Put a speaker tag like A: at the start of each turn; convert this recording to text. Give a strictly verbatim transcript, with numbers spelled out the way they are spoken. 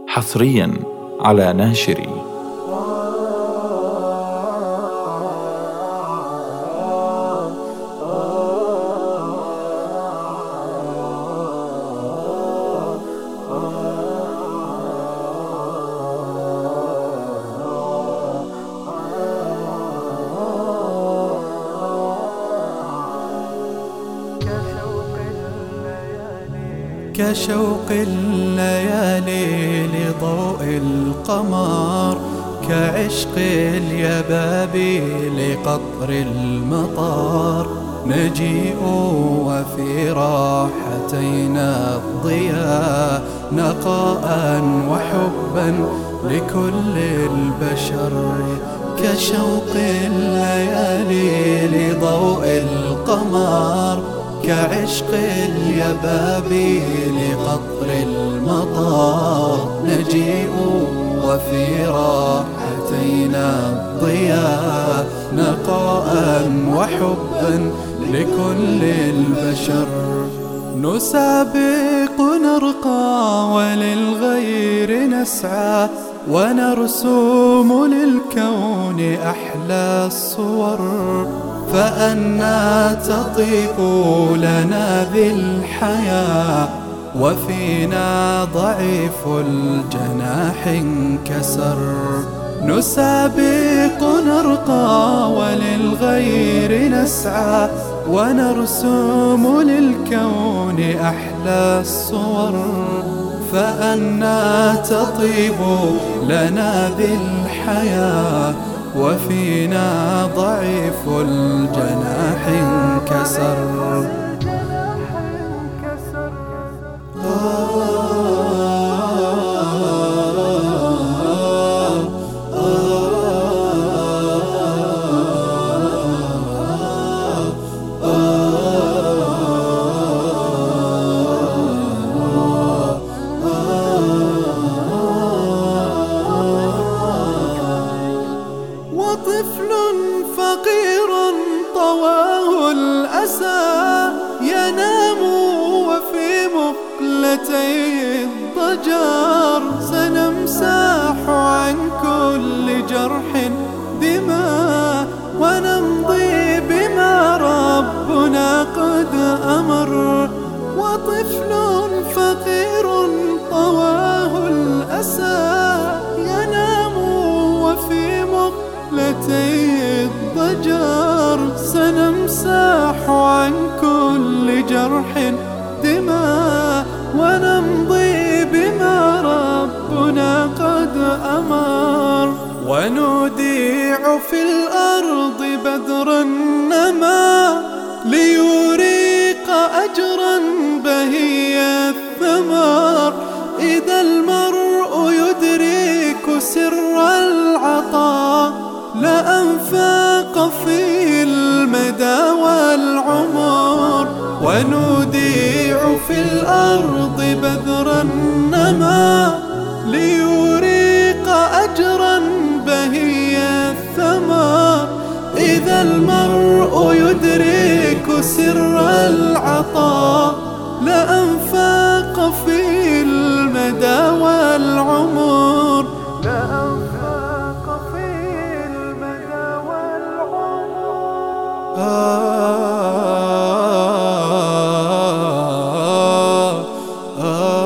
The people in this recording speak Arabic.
A: حصريا على ناشري.
B: كشوق الليالي لضوء القمر، كعشق اليبابي لقطر المطر، نجيء وفي راحتينا الضياء، نقاء وحبا لكل البشر. كشوق الليالي لضوء القمر، كعشق اليبابي لقطر المطر، نجيء وفي راحتينا الضياء، نقاء وحبا لكل البشر. نسابق نرقى وللغير نسعى، ونرسم للكون أحلى الصور، فأنا تطيب لنا ذي الحياة، وفينا ضعيف الجناح انكسر. نسابق نرقى وللغير نسعى، ونرسم للكون أحلى الصور، فأنا تطيب لنا ذي الحياة، وفينا ضعيف الجناح انكسر. وطفل فقير طواه الأسى، ينام وفي مقلتي الضجر، سنمسح عن كل جرح دماء، ونمضي بما ربنا قد أمر. وطفل فقير طواه الأسى، ينام وفي مقلتي الضجر، سنمسح عن كل جرح دماء، ونمضي بما ربنا قد أمر. ونوديع في الأرض بدرا نما، ليريق أجرا بهي الثمر، إذا المرء يدرك سر العطاء، لأنفاق في المدى والعمر. ونوديع في الأرض بذرا نما، ليريق أجرا بهي الثمر، إذا المرء يدرك سر العطاء، لأنفاق في المدى والعمر. لأنفاق في المدى والعمر. آه آه آه